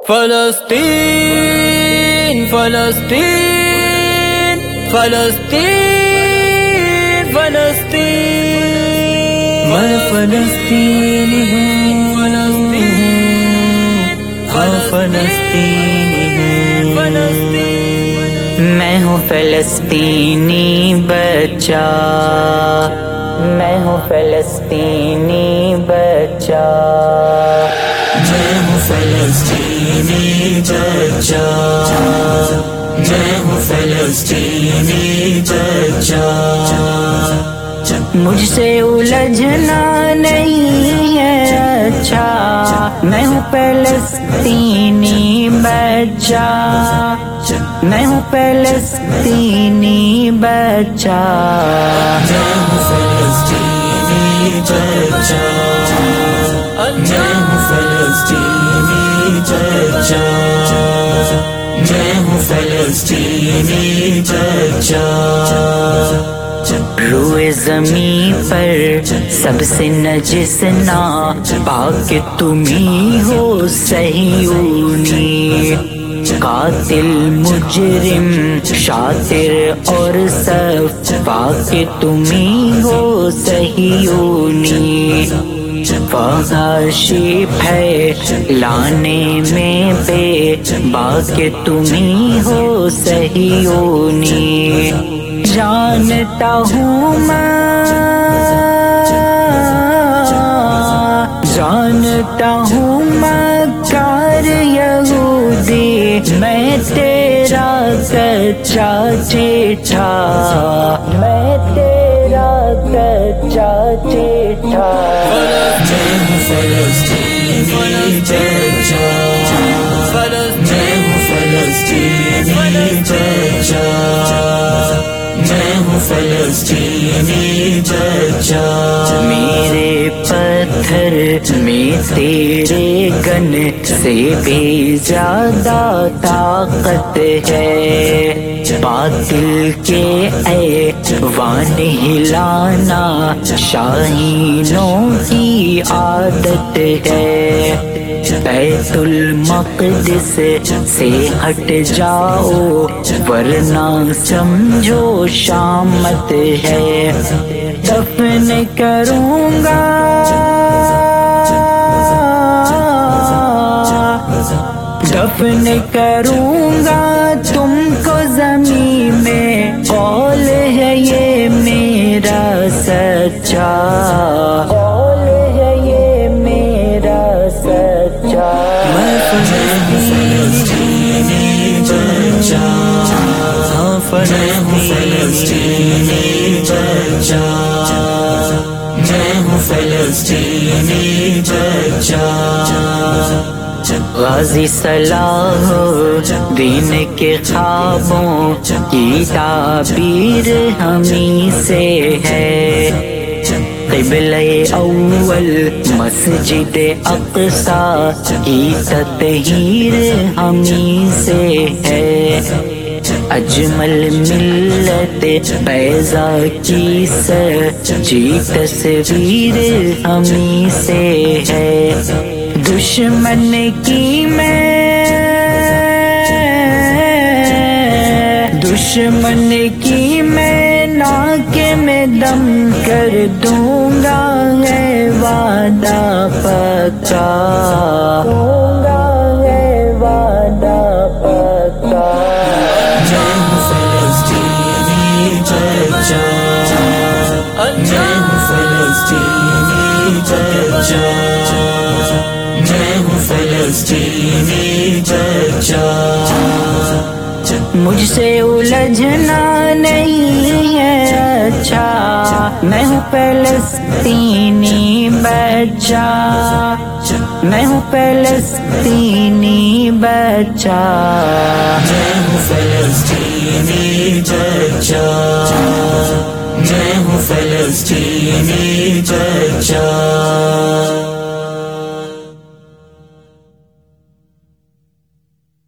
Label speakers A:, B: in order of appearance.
A: فلسطین فلسطین فلسطین فلسطین
B: میں فلسطینی ہوں، ہاں فلسطینی ہوں، میں ہوں فلسطینی بچہ، میں ہوں فلسطینی بچہ، میں ہوں فلسطینی بچہ، میں ہوں فلسطینی بچہ، مجھ سے الجھنا نہیں ہے اچھا، میں ہوں فلسطینی بچہ، میں ہوں فلسطینی بچہ، میں ہوں فلسطینی بچہ، میں ہوں فلسطینی بچہ، میں ہوں فلسطینی بچہ، روئے زمین پر سب سے نجس نا پاک تمہیں ہو صہیونی، قاتل مجرم شاطر اور صف پاک تمہیں ہو صہیونی، فحاشی پھیلانے میں بے باک تمہیں ہو صہیونی، جانتا ہوں میں، جانتا ہوں میں کار یہودی، میں تیرا کچا چیٹھا، میں تیرا کچا چیٹھا، میں ہوں فلسطینی بچہ، میں ہوں فلسطینی بچہ، میں ہوں فلسطینی بچہ، میرے پتھر میں تیرے گن سے بھی زیادہ طاقت ہے، باطل کے ایوان ہلانا شاہینوں کی عادت ہے، بیت المقدس سے ہٹ جاؤ ورنہ سمجھو شامت ہے، دفن کروں گا، دفن کروں گا تم کو زمین میں، قول ہے یہ میرا سچا، قول ہے یہ میرا سچا، میں فلسطینی بچہ، ہاں فلسطینی بچہ، میں ہوں فلسطینی بچہ، غازی صلاح دین کے خوابوں کی تعبیر ہمیں سے ہے، قبلہ اول مسجد اقصی کی تطہیر ہمیں سے ہے، اجمل ملت بیضا کی سچی تصویر ہمیں سے ہے، دشمن کی میں، دشمن کی میں ناک میں دم کر دوں گا ہے وعدہ پکا، دوں گا ہے وعدہ پکا، میں ہوں فلسطینی بچہ، میں ہوں فلسطینی بچہ، میں ہوں فلسطینی بچہ، مجھ سے الجھنا نہیں ہے اچھا، میں ہوں فلسطینی بچہ، میں ہوں فلسطینی بچہ، میں ہوں فلسطینی بچہ، میں ہوں فلسطینی